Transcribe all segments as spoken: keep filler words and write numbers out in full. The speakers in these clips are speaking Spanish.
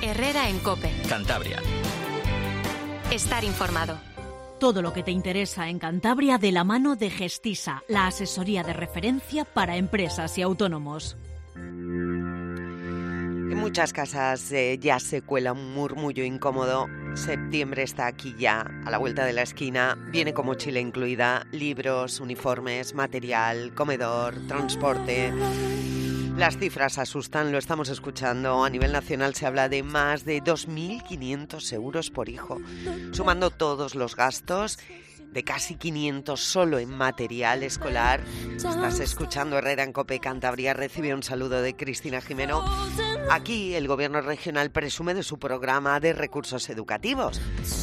Herrera en COPE. Cantabria. Estar informado. Todo lo que te interesa en Cantabria de la mano de Gestisa, la asesoría de referencia para empresas y autónomos. En muchas casas eh, ya se cuela un murmullo incómodo. Septiembre está aquí ya, a la vuelta de la esquina. Viene con mochila incluida, libros, uniformes, material, comedor, transporte. Las cifras asustan, lo estamos escuchando. A nivel nacional se habla de más de dos mil quinientos euros por hijo, sumando todos los gastos, de casi quinientos solo en material escolar. Estás escuchando Herrera en COPE Cantabria. Recibe un saludo de Cristina Jimeno. Aquí el gobierno regional presume de su programa de recursos educativos.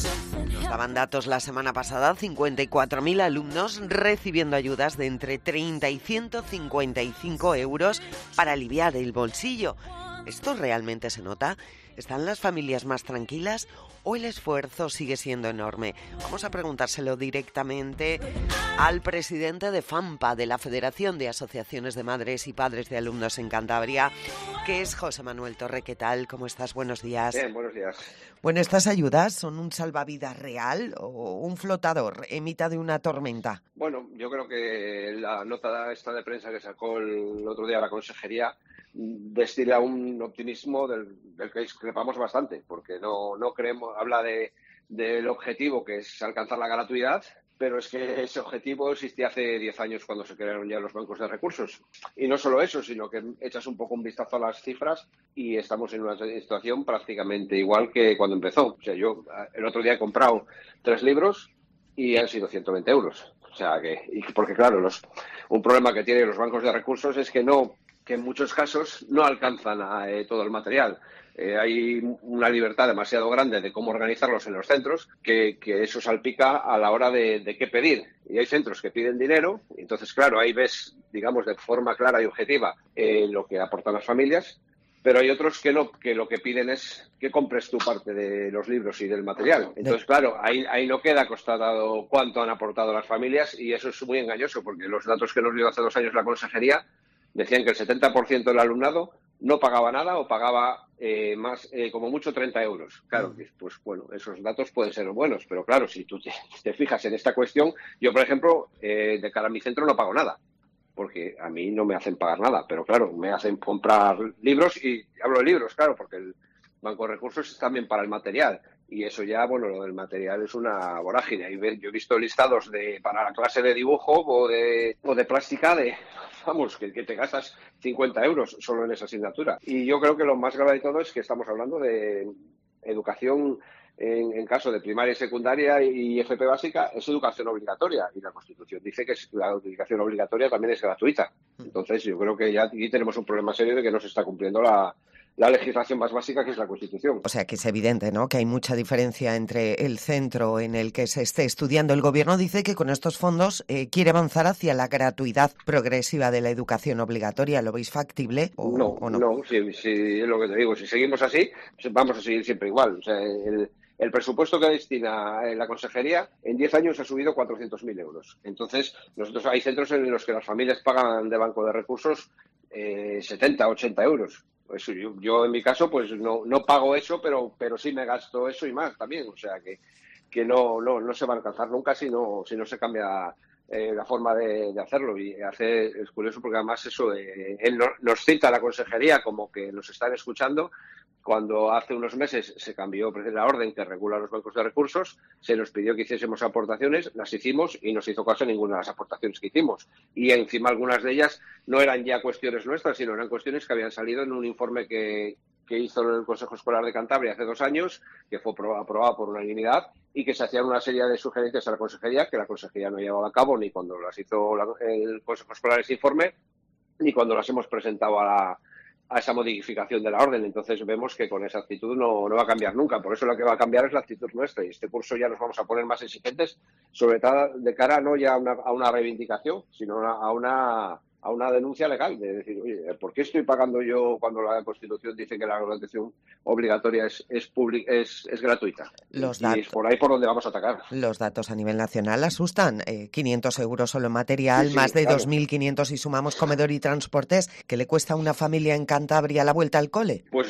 Nos daban datos la semana pasada, cincuenta y cuatro mil alumnos recibiendo ayudas de entre treinta y ciento cincuenta y cinco euros para aliviar el bolsillo. ¿Esto realmente se nota? ¿Están las familias más tranquilas o el esfuerzo sigue siendo enorme? Vamos a preguntárselo directamente al presidente de FAMPA, de la Federación de Asociaciones de Madres y Padres de Alumnos en Cantabria, que es José Manuel Torre. ¿Qué tal? ¿Cómo estás? Buenos días. Bien, buenos días. Bueno, ¿estas ayudas son un salvavidas real o un flotador en mitad de una tormenta? Bueno, yo creo que la nota esta de prensa que sacó el otro día la consejería destila un optimismo del, del que discrepamos bastante, porque no, no creemos, habla de, del objetivo que es alcanzar la gratuidad, pero es que ese objetivo existía hace diez años cuando se crearon ya los bancos de recursos. Y no solo eso, sino que echas un poco un vistazo a las cifras y estamos en una situación prácticamente igual que cuando empezó. O sea, yo el otro día he comprado tres libros y han sido ciento veinte euros. O sea, que y porque claro, los, un problema que tienen los bancos de recursos es que no que en muchos casos no alcanzan a, eh, todo el material. Eh, hay una libertad demasiado grande de cómo organizarlos en los centros que, que eso salpica a la hora de, de qué pedir. Y hay centros que piden dinero, y entonces, claro, ahí ves, digamos, de forma clara y objetiva eh, lo que aportan las familias, pero hay otros que no, que lo que piden es que compres tu parte de los libros y del material. Entonces, claro, ahí, ahí no queda constatado cuánto han aportado las familias y eso es muy engañoso, porque los datos que nos dio hace dos años la consejería decían que el setenta por ciento del alumnado no pagaba nada o pagaba eh, más, eh, como mucho, treinta euros. Claro, pues bueno, esos datos pueden ser buenos, pero claro, si tú te, te fijas en esta cuestión, yo, por ejemplo, eh, de cara a mi centro no pago nada, porque a mí no me hacen pagar nada, pero claro, me hacen comprar libros y hablo de libros, claro, porque el Banco de Recursos es también para el material. Y eso ya, bueno, lo del material es una vorágine. Yo he visto listados de para la clase de dibujo o de, o de plástica de, vamos, que, que te gastas cincuenta euros solo en esa asignatura. Y yo creo que lo más grave de todo es que estamos hablando de educación en, en caso de primaria y secundaria y F P básica, es educación obligatoria. Y la Constitución dice que la educación obligatoria también es gratuita. Entonces yo creo que ya aquí tenemos un problema serio de que no se está cumpliendo la... la legislación más básica, que es la Constitución. O sea, que es evidente, ¿no?, que hay mucha diferencia entre el centro en el que se esté estudiando. El Gobierno dice que con estos fondos eh, quiere avanzar hacia la gratuidad progresiva de la educación obligatoria. ¿Lo veis factible o no? o no? No, sí, sí, es lo que te digo. Si seguimos así, vamos a seguir siempre igual. O sea, el, el presupuesto que destina la consejería en diez años ha subido cuatrocientos mil euros. Entonces, nosotros hay centros en los que las familias pagan de Banco de Recursos eh, setenta, ochenta euros. Eso, yo, yo en mi caso pues no, no pago eso, pero pero sí me gasto eso y más también, o sea que, que no, no, no se va a alcanzar nunca si no, si no se cambia eh, la forma de, de hacerlo. Y hace, es curioso porque además eso eh, él nos, nos cita a la consejería como que nos están escuchando, cuando hace unos meses se cambió la orden que regula los bancos de recursos, se nos pidió que hiciésemos aportaciones, las hicimos y no se hizo caso a ninguna de las aportaciones que hicimos. Y encima algunas de ellas no eran ya cuestiones nuestras, sino eran cuestiones que habían salido en un informe que, que hizo el Consejo Escolar de Cantabria hace dos años, que fue aprobado por unanimidad, y que se hacían una serie de sugerencias a la consejería que la consejería no llevaba a cabo ni cuando las hizo la, el Consejo Escolar ese informe, ni cuando las hemos presentado a la a esa modificación de la orden. Entonces vemos que con esa actitud no, no va a cambiar nunca. Por eso lo que va a cambiar es la actitud nuestra. Y este curso ya nos vamos a poner más exigentes, sobre todo de cara no ya a una, a una reivindicación, sino a una, a una denuncia legal, de decir, oye, ¿por qué estoy pagando yo cuando la Constitución dice que la educación obligatoria es es, public, es, es gratuita? Los y datos, es por ahí por donde vamos a atacar. Los datos a nivel nacional asustan. Eh, quinientos euros solo en material, sí, sí, más de claro. dos mil quinientos si sumamos comedor y transportes. ¿Qué le cuesta a una familia en Cantabria la vuelta al cole? Pues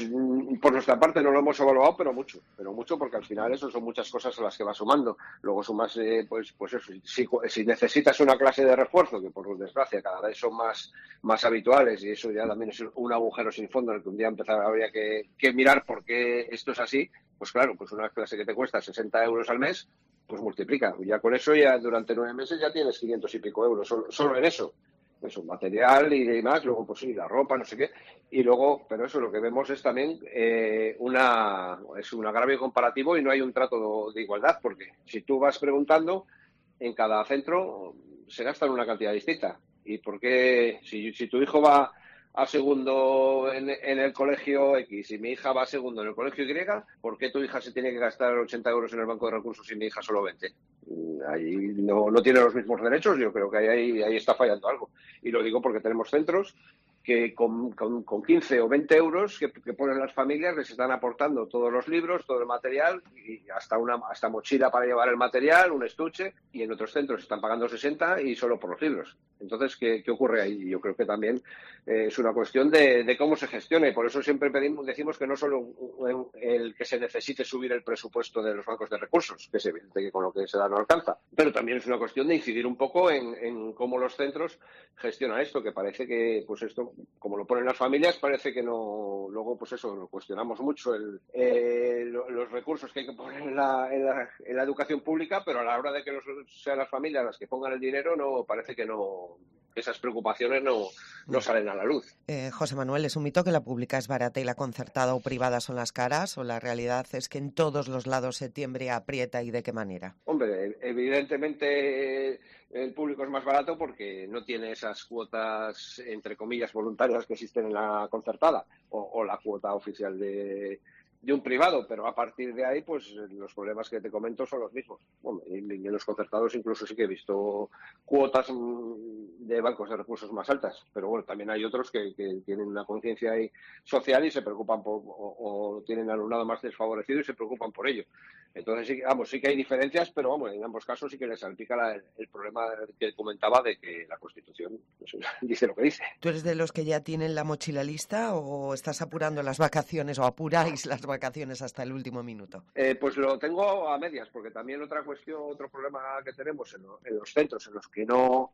por nuestra parte no lo hemos evaluado, pero mucho, pero mucho porque al final eso son muchas cosas a las que va sumando. Luego sumas, eh, pues, pues eso, si, si necesitas una clase de refuerzo, que por desgracia cada vez son más, más habituales y eso ya también es un agujero sin fondo en el que un día empezar habría que, que mirar por qué esto es así, pues claro, pues una clase que te cuesta sesenta euros al mes, pues multiplica. Ya con eso ya durante nueve meses ya tienes quinientos y pico euros, solo, solo en eso. Eso, material y demás, luego pues sí, la ropa, no sé qué, y luego, pero eso lo que vemos es también eh, una es un agravio comparativo y no hay un trato de igualdad, porque si tú vas preguntando, en cada centro se gastan una cantidad distinta. ¿Y por qué? Si, si tu hijo va a segundo en, en el colegio X y mi hija va a segundo en el colegio Y, ¿por qué tu hija se tiene que gastar ochenta euros en el banco de recursos y mi hija solo veinte? Ahí no, no tiene los mismos derechos, yo creo que ahí, ahí está fallando algo. Y lo digo porque tenemos centros que con, con, con quince o veinte euros que, que ponen las familias les están aportando todos los libros, todo el material y hasta una hasta mochila para llevar el material, un estuche, y en otros centros están pagando sesenta y solo por los libros. Entonces, ¿qué, qué ocurre ahí? Yo creo que también eh, es una cuestión de, de cómo se gestiona y por eso siempre pedimos, decimos que no solo el que se necesite subir el presupuesto de los bancos de recursos, que es evidente que con lo que se da no alcanza, pero también es una cuestión de incidir un poco en, en cómo los centros gestionan esto, que parece que pues esto, como lo ponen las familias, parece que no, luego pues eso, lo cuestionamos mucho el, eh, los recursos que hay que poner en la, en, la, en la educación pública, pero a la hora de que los, sean las familias las que pongan el dinero, no parece que no esas preocupaciones no, no salen a la luz. Eh, José Manuel, ¿es un mito que la pública es barata y la concertada o privada son las caras? ¿O la realidad es que en todos los lados septiembre aprieta y de qué manera? Hombre, evidentemente el público es más barato porque no tiene esas cuotas, entre comillas, voluntarias que existen en la concertada o, o la cuota oficial de... de un privado, pero a partir de ahí, pues los problemas que te comento son los mismos. Bueno, y en los concertados incluso sí que he visto cuotas de bancos de recursos más altas, pero bueno, también hay otros que, que tienen una conciencia social y se preocupan por, o, o tienen alumnado más desfavorecido y se preocupan por ello. Entonces, sí, vamos, sí que hay diferencias, pero vamos, en ambos casos sí que les salpica la, el problema que comentaba de que la Constitución pues, dice lo que dice. ¿Tú eres de los que ya tienen la mochila lista o estás apurando las vacaciones o apuráis las vacaciones hasta el último minuto? Eh, pues lo tengo a medias, porque también otra cuestión, otro problema que tenemos en, lo, en los centros en los que no,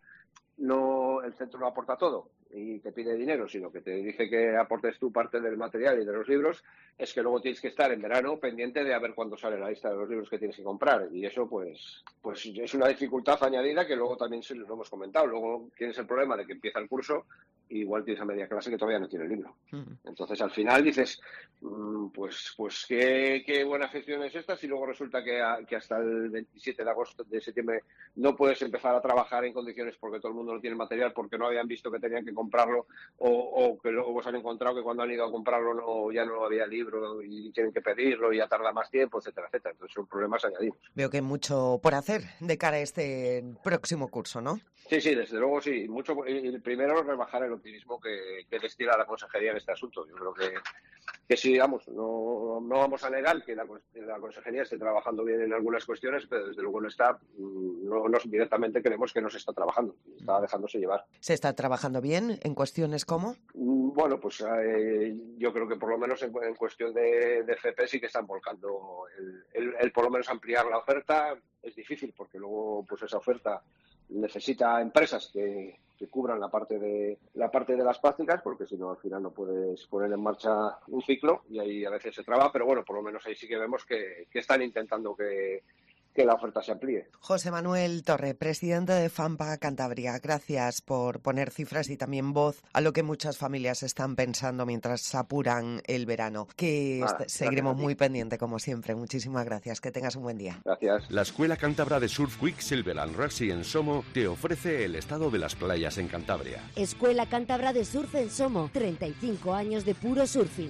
no el centro no aporta todo y te pide dinero, sino que te dice que aportes tu parte del material y de los libros, es que luego tienes que estar en verano pendiente de a ver cuándo sale la lista de los libros que tienes que comprar, y eso pues pues es una dificultad añadida que luego también se lo hemos comentado. Luego tienes el problema de que empieza el curso y igual tienes a media clase que todavía no tiene el libro. Mm. Entonces al final dices, mmm, pues pues qué, qué buena gestión es esta si luego resulta que, a, que hasta el veintisiete de agosto de septiembre no puedes empezar a trabajar en condiciones porque todo el mundo no tiene material, porque no habían visto que tenían que comprarlo o, o que luego se han encontrado que cuando han ido a comprarlo no, ya no había libro y tienen que pedirlo y ya tarda más tiempo, etcétera, etcétera. Entonces son problemas añadidos. Veo que hay mucho por hacer de cara a este próximo curso, ¿no? Sí, sí, desde luego sí. Mucho. Y primero rebajar el optimismo que, que destila la consejería en este asunto. Yo creo que, que sí, vamos, no, no vamos a negar que la, la consejería esté trabajando bien en algunas cuestiones, pero desde luego no está, no, no directamente creemos que no se está trabajando, está dejándose llevar. ¿Se está trabajando bien en cuestiones como? Bueno, pues eh, yo creo que por lo menos en, en cuestión de, de F P sí que están volcando el, el, el por lo menos ampliar la oferta. Es difícil porque luego pues esa oferta necesita empresas que, que cubran la parte de la parte de las prácticas, porque si no al final no puedes poner en marcha un ciclo y ahí a veces se traba, pero bueno, por lo menos ahí sí que vemos que, que están intentando que, que la oferta se amplíe. José Manuel Torre, presidente de FAMPA Cantabria, gracias por poner cifras y también voz a lo que muchas familias están pensando mientras apuran el verano, que ah, seguiremos muy pendiente como siempre. Muchísimas gracias, que tengas un buen día. Gracias. La Escuela Cántabra de Surf Quicksilver and Rugby en Somo te ofrece el estado de las playas en Cantabria. Escuela Cántabra de Surf en Somo, treinta y cinco años de puro surfing.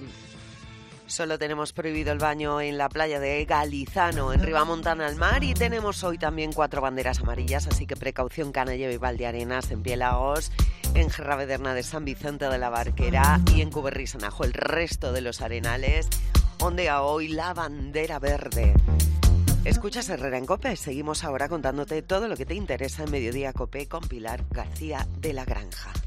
Solo tenemos prohibido el baño en la playa de Galizano, en Ribamontana al mar, y tenemos hoy también cuatro banderas amarillas, así que precaución Canalleo y Valdearenas, en Pielaos, en Jerravederna de San Vicente de la Barquera y en Cuberri-Sanajo. El resto de los arenales ondea hoy la bandera verde. Escuchas Herrera en COPE, seguimos ahora contándote todo lo que te interesa en Mediodía COPE con Pilar García de la Granja.